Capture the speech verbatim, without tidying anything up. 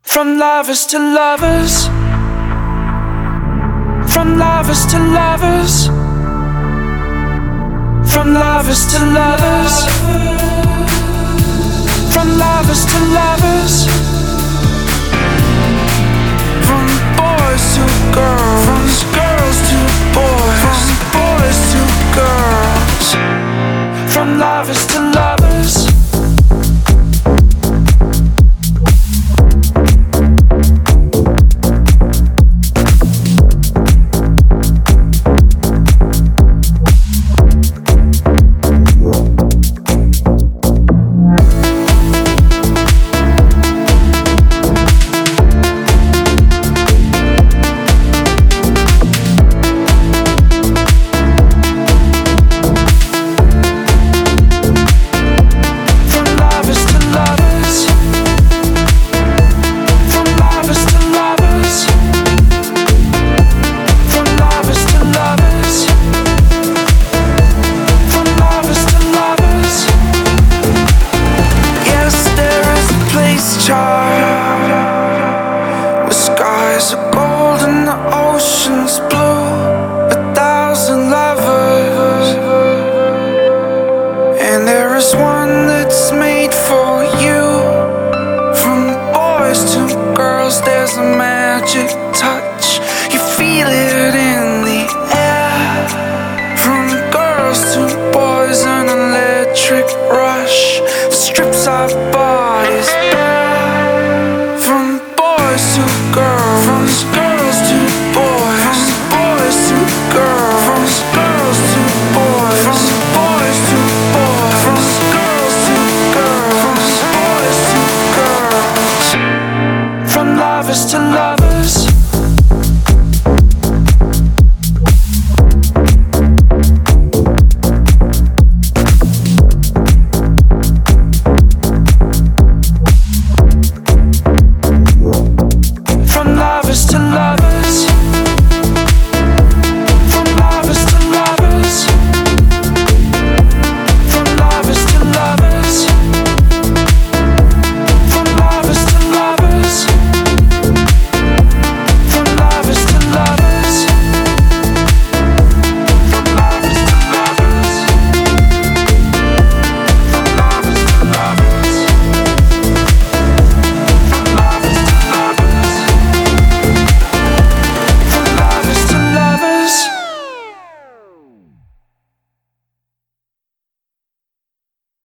From lovers to lovers, from lovers to lovers, from lovers to lovers, from lovers to lovers, from boys to girls, from girls to boys, from boys to girls, from lovers to lovers. The skies are gold and the ocean's blue. A thousand lovers, and there is one that's made for you. From boys to girls, there's a magic touch. You feel it in the air. From girls to boys, an electric rush strips our bodies bare. To girls, from girls to boys, from boys to girls, from girls to boys, from boys to boys, from girls to girls, from boys to girls, from lovers to lovers.